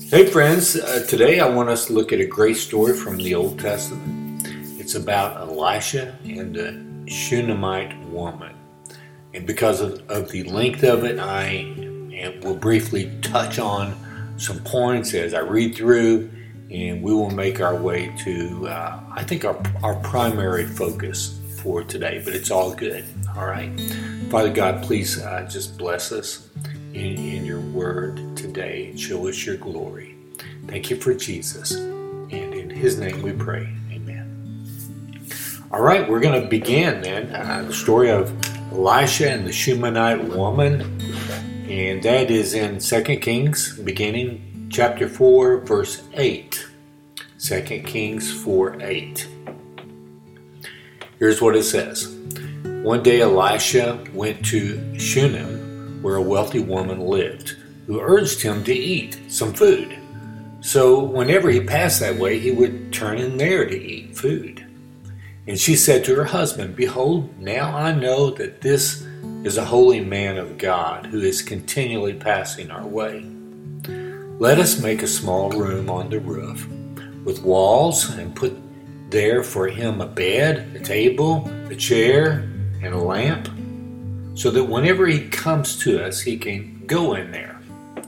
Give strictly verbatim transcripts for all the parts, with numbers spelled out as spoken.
Hey friends, uh, today I want us to look at a great story from the Old Testament. It's about Elisha and the Shunammite woman. And because of, of the length of it, I am, will briefly touch on some points as I read through, and we will make our way to, uh, I think, our, our primary focus for today, but it's all good, all right? Father God, please uh, just bless us in, in your word today and show us your glory. Thank you for Jesus, and in his name we pray, amen. All right, we're going to begin then uh, the story of Elisha and the Shunammite woman, and that is in Second Kings, beginning chapter four, verse eight. Second Kings four eight. Here's what it says. One day Elisha went to Shunem, where a wealthy woman lived, who urged him to eat some food. So whenever he passed that way, he would turn in there to eat food. And she said to her husband, "Behold, now I know that this is a holy man of God who is continually passing our way. Let us make a small room on the roof with walls and put there for him a bed, a table, a chair, and a lamp, so that whenever he comes to us, he can go in there."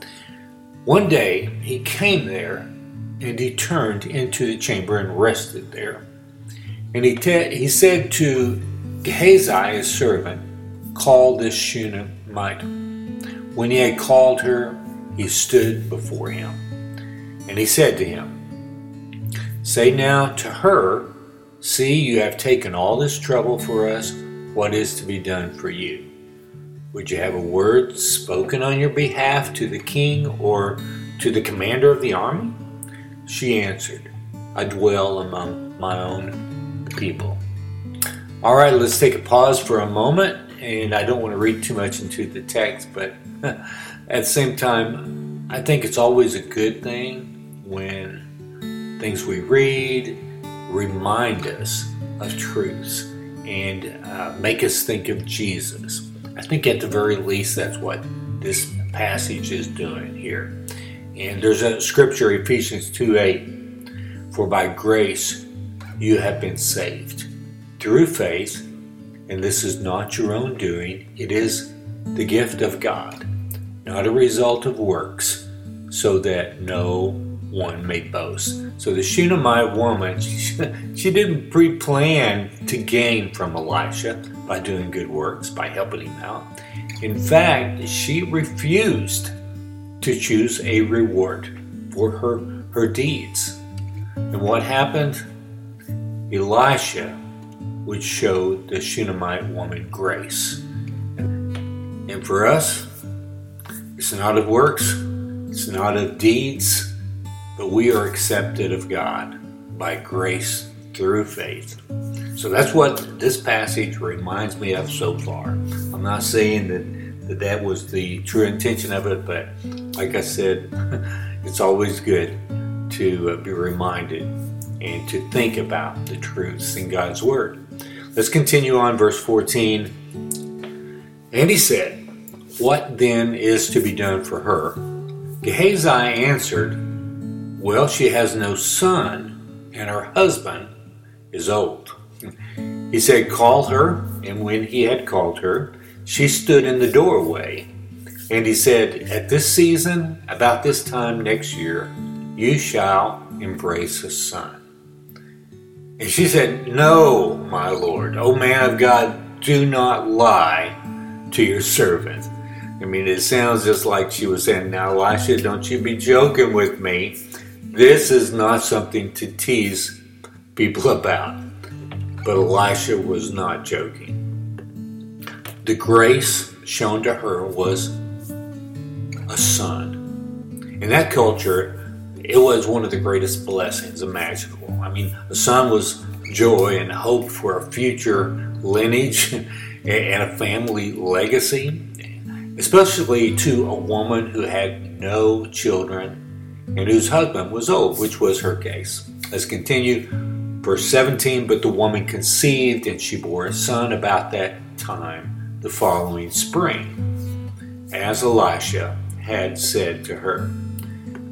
One day he came there, and he turned into the chamber and rested there. And he, te- he said to Gehazi, his servant, "Call this Shunammite." When he had called her, he stood before him. And he said to him, "Say now to her, see, you have taken all this trouble for us. What is to be done for you? Would you have a word spoken on your behalf to the king or to the commander of the army?" She answered, "I dwell among my own people." All right, let's take a pause for a moment. And I don't want to read too much into the text, but at the same time, I think it's always a good thing when things we read remind us of truths and uh, make us think of Jesus. I think at the very least that's what this passage is doing here. And there's a scripture, Ephesians two eight, "For by grace you have been saved through faith, and this is not your own doing. It is the gift of God, not a result of works, so that no one may boast." So the Shunammite woman, she, she didn't pre-plan to gain from Elisha by doing good works, by helping him out. In fact, she refused to choose a reward for her, her deeds. And what happened? Elisha would show the Shunammite woman grace. And for us, it's not of works, it's not of deeds, but we are accepted of God by grace through faith. So that's what this passage reminds me of so far. I'm not saying that that, that was the true intention of it, but like I said, it's always good to be reminded and to think about the truths in God's Word. Let's continue on, verse fourteen. And he said, "What then is to be done for her?" Gehazi answered, "Well, she has no son, and her husband is old." He said, "Call her." And when he had called her, she stood in the doorway. And he said, "At this season, about this time next year, you shall embrace a son." And she said, "No, my lord. O man of God, do not lie to your servant." I mean, it sounds just like she was saying, "Now, Elisha, don't you be joking with me. This is not something to tease people about." But Elisha was not joking. The grace shown to her was a son. In that culture, it was one of the greatest blessings imaginable. I mean, a son was joy and hope for a future lineage and a family legacy, especially to a woman who had no children and whose husband was old, which was her case. Let's continue. Verse seventeen, "But the woman conceived, and she bore a son about that time the following spring, as Elisha had said to her."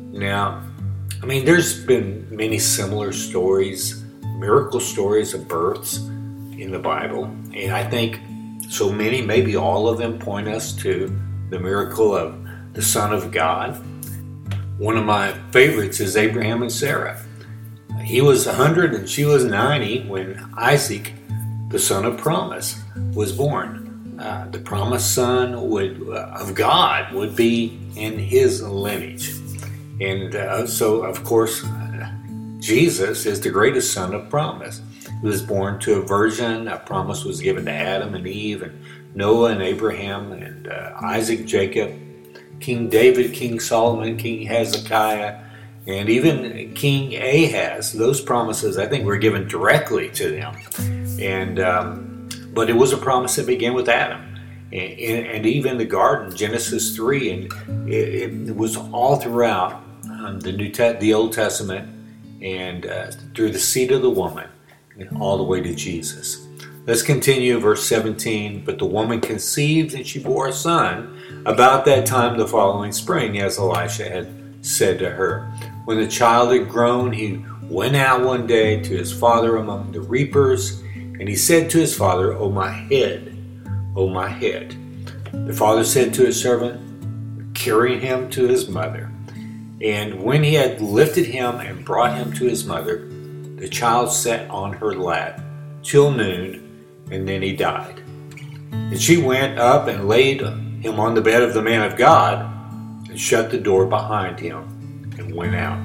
Now, I mean, there's been many similar stories, miracle stories of births in the Bible, and I think so many, maybe all of them, point us to the miracle of the Son of God. One of my favorites is Abraham and Sarah. He was one hundred and she was ninety when Isaac, the son of promise, was born. Uh, the promised son would, uh, of God would be in his lineage. And uh, so, of course, uh, Jesus is the greatest son of promise. He was born to a virgin. A promise was given to Adam and Eve and Noah and Abraham and uh, Isaac, Jacob, King David, King Solomon, King Hezekiah, and even King Ahaz. Those promises, I think, were given directly to them. And um, but it was a promise that began with Adam. And, and even the garden, Genesis three, and it, it was all throughout um, the New Te- the Old Testament, and uh, through the seed of the woman, all the way to Jesus. Let's continue, verse seventeen. But the woman conceived, and she bore a son about that time the following spring, as Elisha had said to her. When the child had grown, he went out one day to his father among the reapers, and he said to his father, "O my head, O my head." The father said to his servant, "Carry him to his mother." And when he had lifted him and brought him to his mother, the child sat on her lap till noon, and then he died. And she went up and laid him on the bed of the man of God, and shut the door behind him, and went out.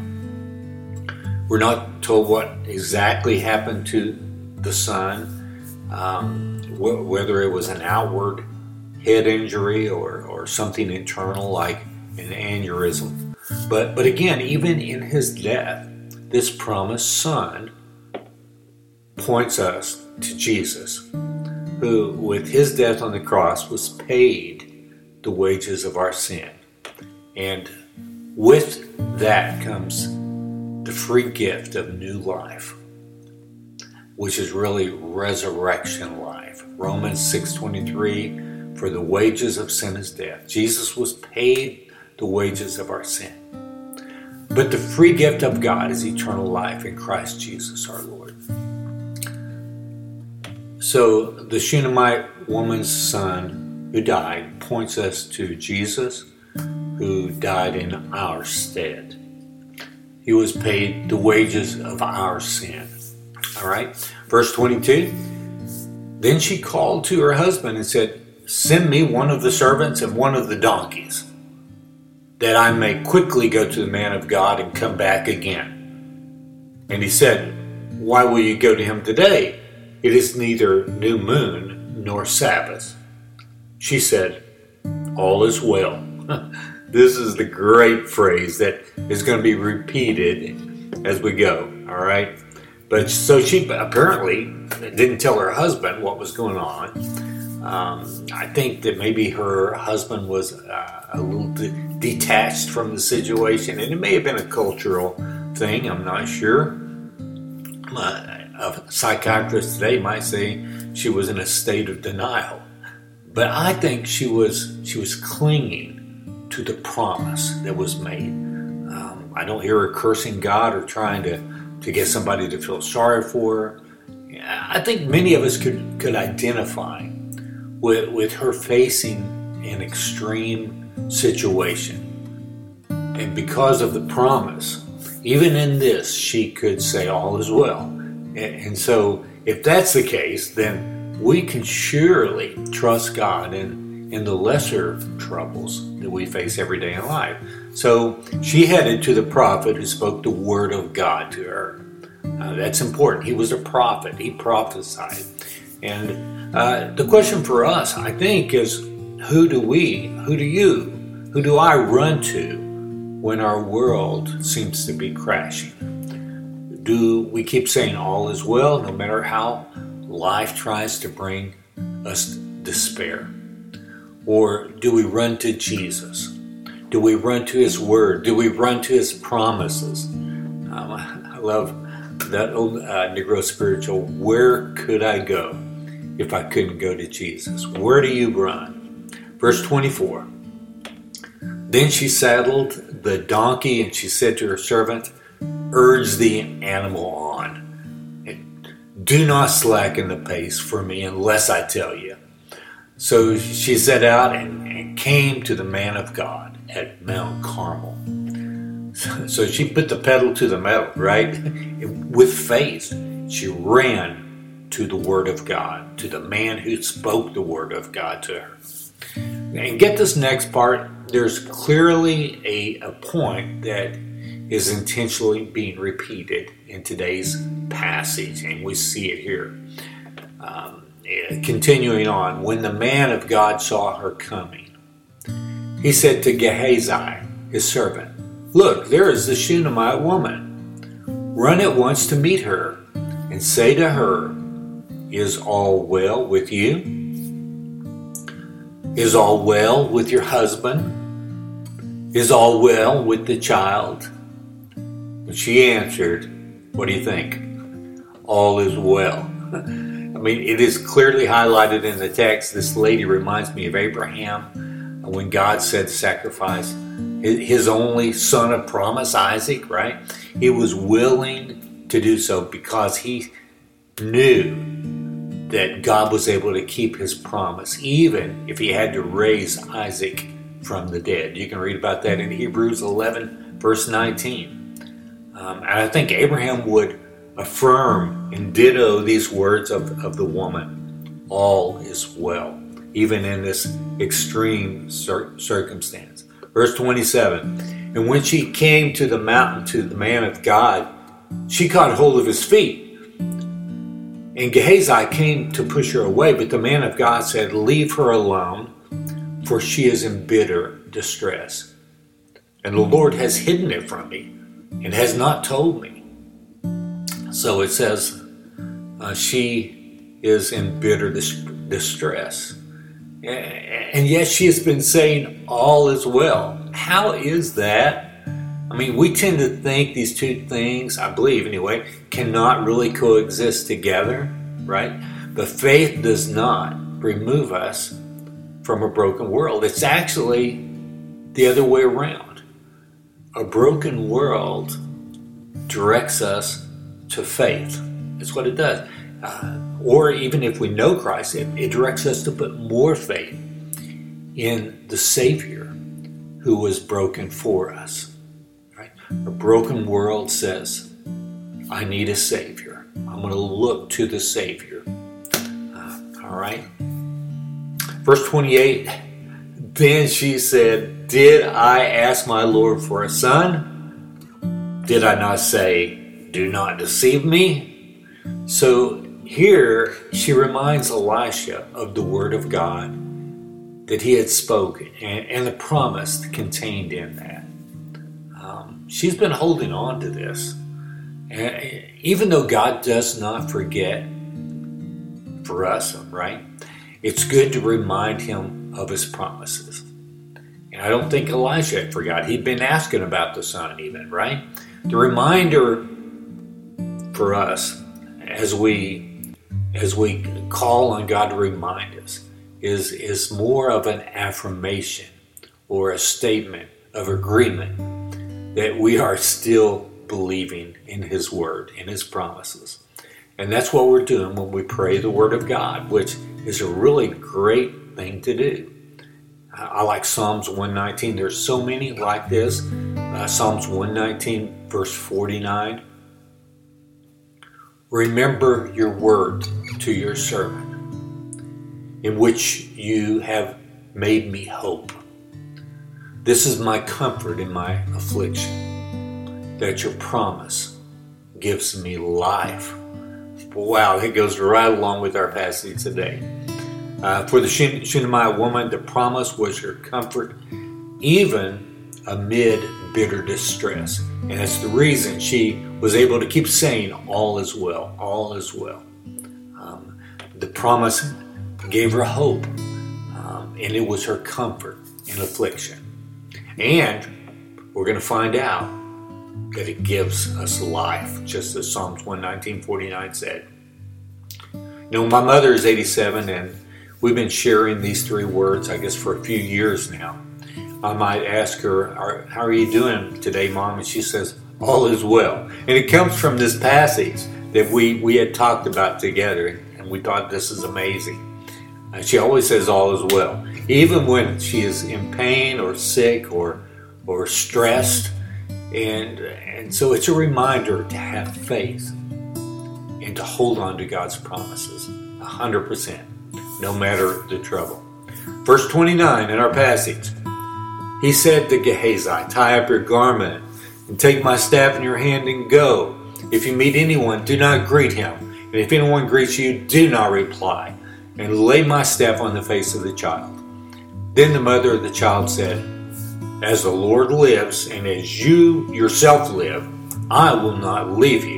We're not told what exactly happened to the son, um, wh- whether it was an outward head injury or, or something internal like an aneurysm. But, but again, even in his death, this promised son points us to Jesus, who with his death on the cross was paid the wages of our sin. And with that comes the free gift of new life, which is really resurrection life. Romans six twenty-three, for the wages of sin is death. Jesus was paid the wages of our sin. But the free gift of God is eternal life in Christ Jesus our Lord. So the Shunammite woman's son who died points us to Jesus, who died in our stead. He was paid the wages of our sin. All right. Verse twenty-two. Then she called to her husband and said, "Send me one of the servants and one of the donkeys, that I may quickly go to the man of God and come back again." And he said, "Why will you go to him today? It is neither new moon nor Sabbath." She said, "All is well." This is the great phrase that is going to be repeated as we go, all right? But so she apparently didn't tell her husband what was going on. Um, I think that maybe her husband was uh, a little de- detached from the situation, and it may have been a cultural thing, I'm not sure. Uh, a psychiatrist today might say she was in a state of denial. But I think she was she was clinging to the promise that was made. Um, I don't hear her cursing God or trying to, to get somebody to feel sorry for her. I think many of us could, could identify with, with her facing an extreme situation. And because of the promise, even in this, she could say all is well. And, and so if that's the case, then we can surely trust God in in the lesser troubles that we face every day in life. So she headed to the prophet who spoke the word of God to her. Uh, that's important. He was a prophet. He prophesied. And uh, the question for us, I think, is who do we, who do you, who do I run to when our world seems to be crashing? Do we keep saying all is well no matter how life tries to bring us despair? Or do we run to Jesus? Do we run to His Word? Do we run to His promises? Um, I love that old uh, Negro spiritual, where could I go if I couldn't go to Jesus? Where do you run? Verse twenty-four. Then she saddled the donkey, and she said to her servant, urge the animal on. And do not slacken the pace for me unless I tell you. So she set out and, and came to the man of God at Mount Carmel. So, so she put the pedal to the metal, right? With faith, she ran to the Word of God, to the man who spoke the Word of God to her. And get this next part. There's clearly a, a point that is intentionally being repeated in today's passage, and we see it here. Um, continuing on, when the man of God saw her coming, he said to Gehazi, his servant, look, there is the Shunammite woman. Run at once to meet her, and say to her, is all well with you? Is all well with your husband? Is all well with the child? But she answered, what do you think? All is well. I mean, it is clearly highlighted in the text. This lady reminds me of Abraham when God said sacrifice his only son of promise, Isaac, right? He was willing to do so because he knew that God was able to keep his promise, even if he had to raise Isaac from the dead. You can read about that in Hebrews eleven, verse nineteen. Um, and I think Abraham would affirm and ditto these words of, of the woman. All is well, even in this extreme cir- circumstance. Verse twenty-seven, and when she came to the mountain to the man of God, she caught hold of his feet. And Gehazi came to push her away, but the man of God said, leave her alone, for she is in bitter distress. And the Lord has hidden it from me and has not told me. So it says, uh, she is in bitter dis- distress. And yet she has been saying all is well. How is that? I mean, we tend to think these two things, I believe anyway, cannot really coexist together, right? But faith does not remove us from a broken world. It's actually the other way around. A broken world directs us to faith. That's what it does. Uh, or even if we know Christ, it, it directs us to put more faith in the Savior who was broken for us. Right? A broken world says, I need a Savior. I'm going to look to the Savior. Uh, all right. Verse twenty-eight, then she said, did I ask my Lord for a son? Did I not say, do not deceive me? So here she reminds Elisha of the word of God that he had spoken and, and the promise contained in that. Um, she's been holding on to this. And even though God does not forget for us, right? It's good to remind him of his promises. And I don't think Elisha had forgot. He'd been asking about the son even, right? The reminder for us as we as we call on God to remind us is, is more of an affirmation or a statement of agreement that we are still believing in his word, in his promises. And that's what we're doing when we pray the word of God, which is a really great thing to do. I like Psalms one nineteen. There's so many like this. Uh, Psalms one nineteen, verse forty-nine. Remember your word to your servant, in which you have made me hope. This is my comfort in my affliction, that your promise gives me life. Wow, that goes right along with our passage today. Uh, for the Shunammite woman, the promise was her comfort, even amid bitter distress. And that's the reason she was able to keep saying, all is well, all is well. Um, the promise gave her hope, um, and it was her comfort in affliction. And we're going to find out that it gives us life, just as Psalms one nineteen forty-nine said. You know, my mother is eighty-seven, and we've been sharing these three words, I guess, for a few years now. I might ask her, how are you doing today, Mom? And she says, all is well. And it comes from this passage that we, we had talked about together, and we thought this is amazing. And she always says all is well. Even when she is in pain or sick or or stressed. And, and so it's a reminder to have faith and to hold on to God's promises one hundred percent, no matter the trouble. Verse twenty-nine in our passage, he said to Gehazi, tie up your garment and take my staff in your hand and go. If you meet anyone, do not greet him. And if anyone greets you, do not reply. And lay my staff on the face of the child. Then the mother of the child said, as the Lord lives, and as you yourself live, I will not leave you.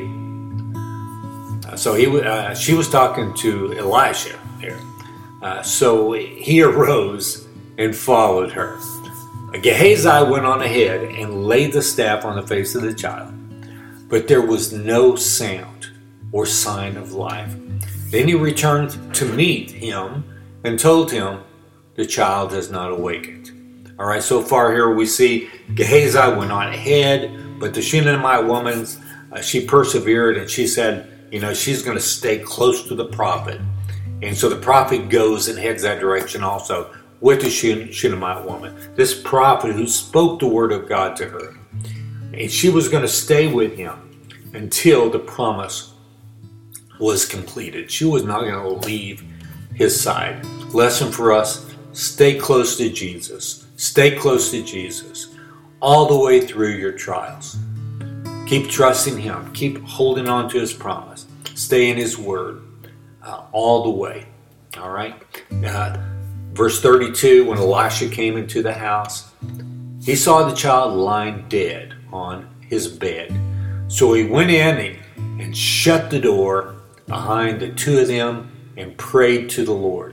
Uh, so he, uh, she was talking to Elisha there. Uh, so he arose and followed her. Gehazi went on ahead and laid the staff on the face of the child, but there was no sound or sign of life. Then he returned to meet him and told him, the child has not awakened. All right, so far here we see Gehazi went on ahead, but the Shunammite woman, uh, she persevered, and she said, you know, she's going to stay close to the prophet. And so the prophet goes and heads that direction also with the Shunammite woman, this prophet who spoke the word of God to her. And she was going to stay with him until the promise was completed. She was not going to leave his side. Lesson for us, stay close to Jesus. Stay close to Jesus all the way through your trials. Keep trusting him. Keep holding on to his promise. Stay in his word uh, all the way. All right? Uh, verse thirty-two, when Elisha came into the house, he saw the child lying dead on his bed. So he went in and, and shut the door behind the two of them and prayed to the Lord.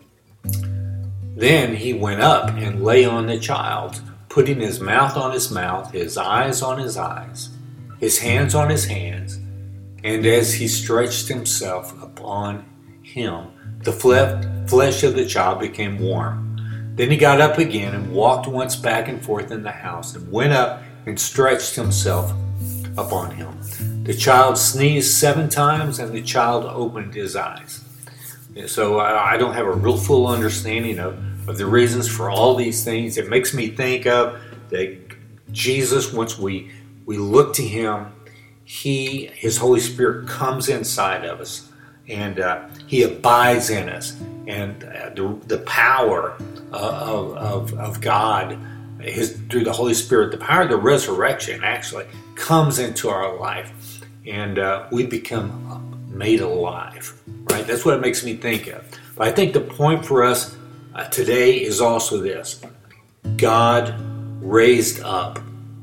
Then he went up and lay on the child, putting his mouth on his mouth, his eyes on his eyes, his hands on his hands. And as he stretched himself upon him, the flesh of the child became warm. Then he got up again and walked once back and forth in the house and went up and stretched himself upon him. The child sneezed seven times and the child opened his eyes. So I don't have a real full understanding of, of the reasons for all these things. It makes me think of that Jesus, once we, we look to him, he, his Holy Spirit comes inside of us, and uh, he abides in us. And uh, the, the power uh, of, of, of God, his, through the Holy Spirit, the power of the resurrection actually comes into our life. And uh, we become made alive. Right? That's what it makes me think of. But I think the point for us uh, today is also this. God raised up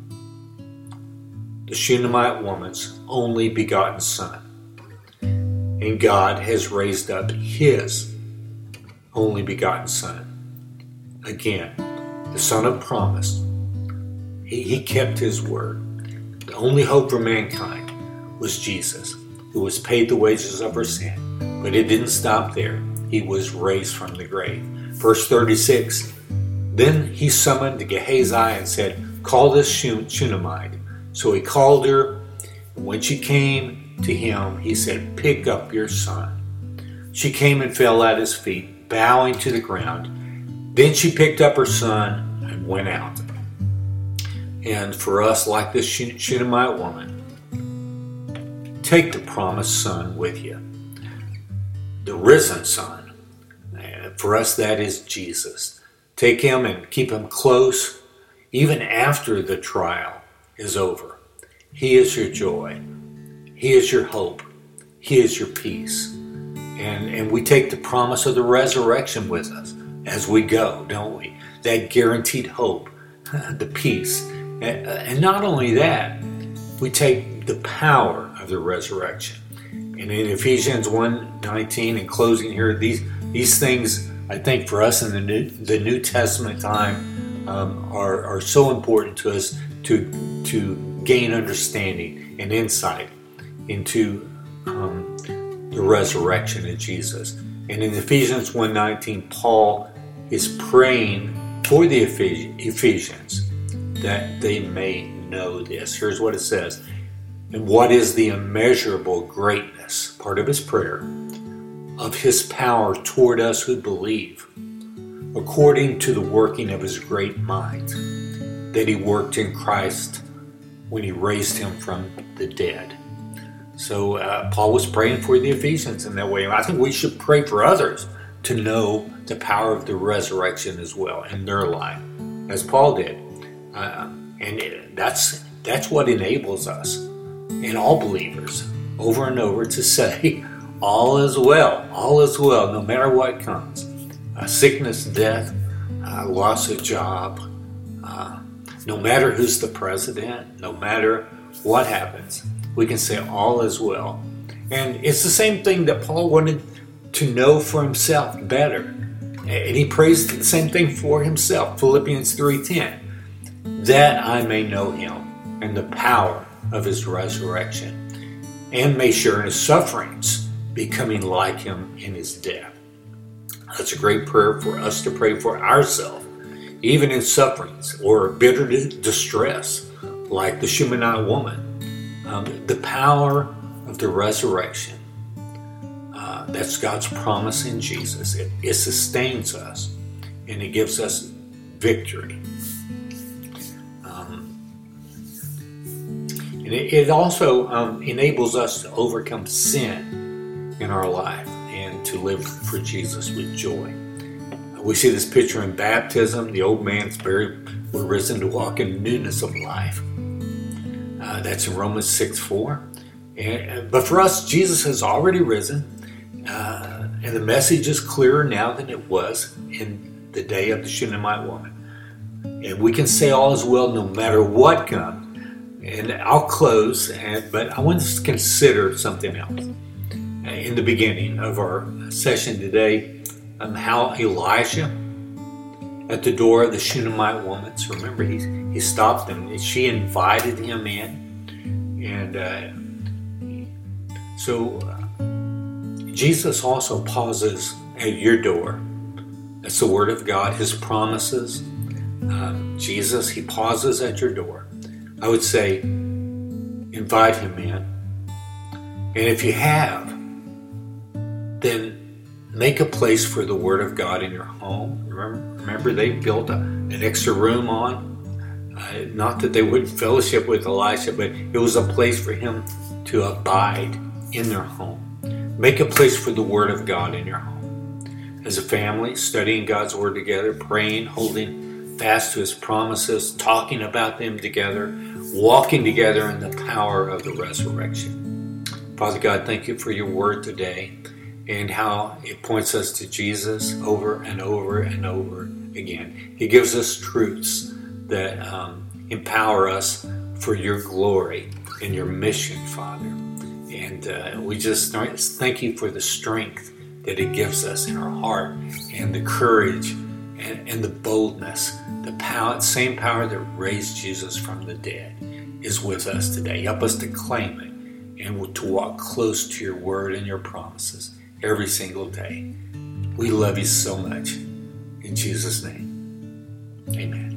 the Shunammite woman's only begotten son. And God has raised up his only begotten son. Again, the son of promise. He, he kept his word. The only hope for mankind was Jesus, who was paid the wages of our sin. But it didn't stop there. He was raised from the grave. Verse thirty-six, then he summoned Gehazi and said, call this Shunammite. So he called her, and when she came to him, he said, pick up your son. She came and fell at his feet, bowing to the ground. Then she picked up her son and went out. And for us, like this Shunammite woman, take the promised son with you. The risen son. For us, that is Jesus. Take him and keep him close, even after the trial is over. He is your joy. He is your hope. He is your peace. And, and we take the promise of the resurrection with us as we go, don't we? That guaranteed hope, the peace. And, and not only that, we take the power of the resurrection. And in Ephesians one nineteen, in closing here, these these things, I think, for us in the New, the New Testament time um, are, are so important to us to, to gain understanding and insight into um, the resurrection of Jesus. And in Ephesians one nineteen, Paul is praying for the Ephesians, that they may know this. Here's what it says. And what is the immeasurable greatness, part of his prayer, of his power toward us who believe, according to the working of his great might, that he worked in Christ when he raised him from the dead. So uh, Paul was praying for the Ephesians in that way. I think we should pray for others to know the power of the resurrection as well in their life, as Paul did. Uh, and it, that's that's what enables us and all believers over and over to say, all is well, all is well, no matter what comes. Uh, sickness, death, uh, loss of job, uh, no matter who's the president, no matter what happens, we can say all is well. And it's the same thing that Paul wanted to know for himself better. And he prays the same thing for himself, Philippians three ten, that I may know him and the power of his resurrection, and may share in his sufferings, becoming like him in his death. That's a great prayer for us to pray for ourselves, even in sufferings or bitter distress, like the Shunammite woman. Um, the power of the resurrection, uh, that's God's promise in Jesus. It, it sustains us, and it gives us victory. Um, and it, it also um, enables us to overcome sin in our life and to live for Jesus with joy. We see this picture in baptism. The old man's buried, we're risen to walk in newness of life. Uh, that's in Romans six four. And, but for us, Jesus has already risen. Uh, and the message is clearer now than it was in the day of the Shunammite woman. And we can say all is well no matter what comes. And I'll close, and, but I want us to consider something else. In the beginning of our session today, um, how Elisha at the door of the Shunammite woman. So remember, he, he stopped them. She invited him in. And uh, so uh, Jesus also pauses at your door. That's the Word of God, His promises. Uh, Jesus, He pauses at your door. I would say, invite Him in. And if you have, then make a place for the Word of God in your home. Remember, remember they built a, an extra room on. Uh, not that they wouldn't fellowship with Elisha, but it was a place for him to abide in their home. Make a place for the Word of God in your home. As a family, studying God's Word together, praying, holding fast to His promises, talking about them together, walking together in the power of the resurrection. Father God, thank you for your Word today, and how it points us to Jesus over and over and over again. He gives us truths that um, empower us for your glory and your mission, Father. And uh, we just thank you for the strength that it gives us in our heart, and the courage and, and the boldness. The power, same power that raised Jesus from the dead is with us today. Help us to claim it and to walk close to your word and your promises every single day. We love you so much. In Jesus' name, amen.